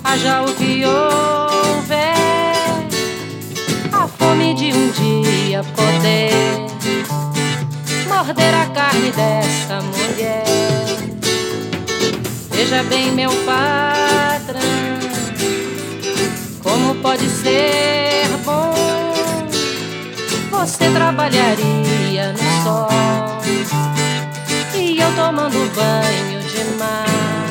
haja o que houver, a fome de um dia poder morder a carne dessa mulher. Veja bem, meu patrão, como pode ser bom. Você trabalharia no sol e eu tomando banho de mar.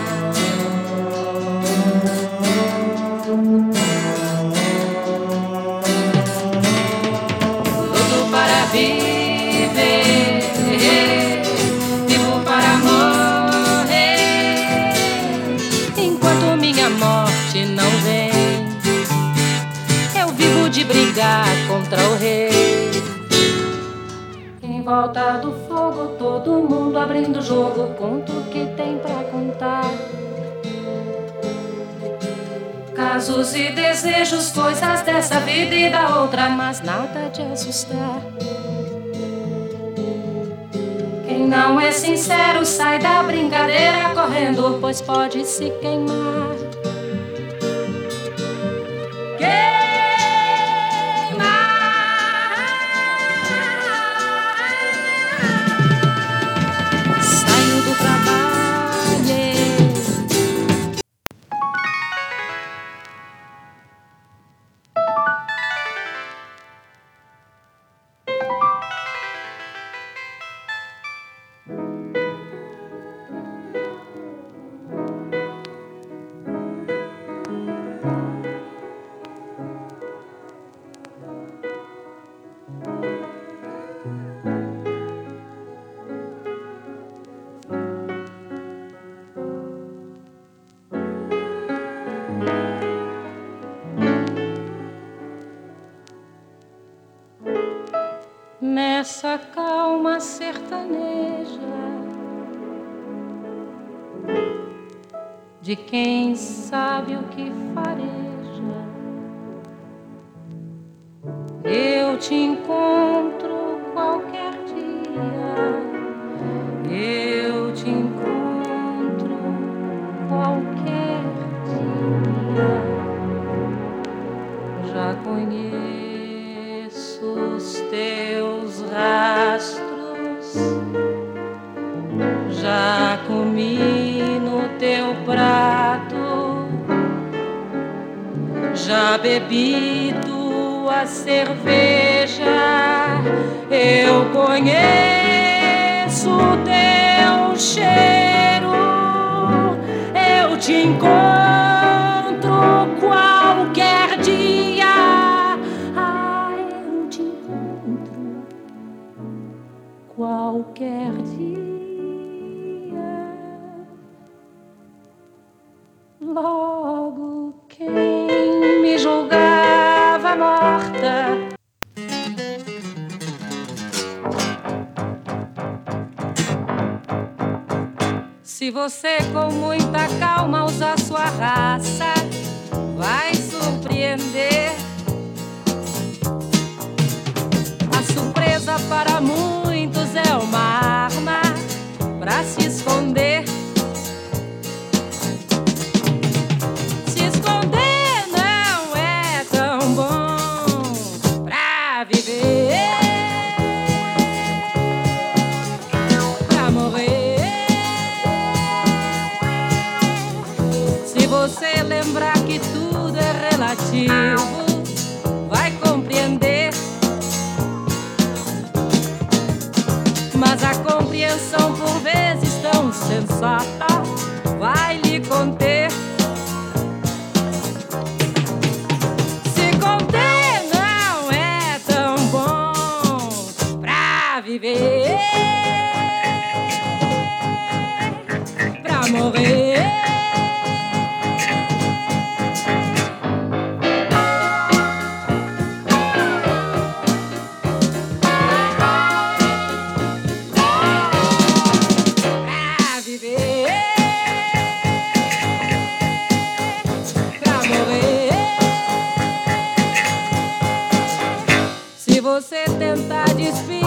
Luto para viver, vivo para morrer, enquanto minha morte não vem. Eu vivo de brigar contra o rei. Em volta do fogo, todo mundo abrindo o jogo, conta o que tem pra contar. Casos e desejos, coisas dessa vida e da outra, mas nada de assustar. Quem não é sincero sai da brincadeira correndo, pois pode se queimar. Nessa calma sertaneja de quem sabe o que fareja, eu te encontro qualquer dia, eu te encontro qualquer dia. Já conheço os teus rastros, já comi no teu prato, já bebi tua cerveja, eu conheço o teu cheiro, eu te encontro qualquer dia. Qualquer dia, logo quem me julgava morta se você com muita calma usar sua raça, vai surpreender. A surpresa para muitos é uma arma pra se esconder. Se esconder não é tão bom pra viver, pra morrer. Se você lembrar que tudo é relativo, vai compreender. Mas a compreensão por vezes tão sensata vai lhe conter. Se conter não é tão bom pra viver, pra morrer. Se você tentar desviar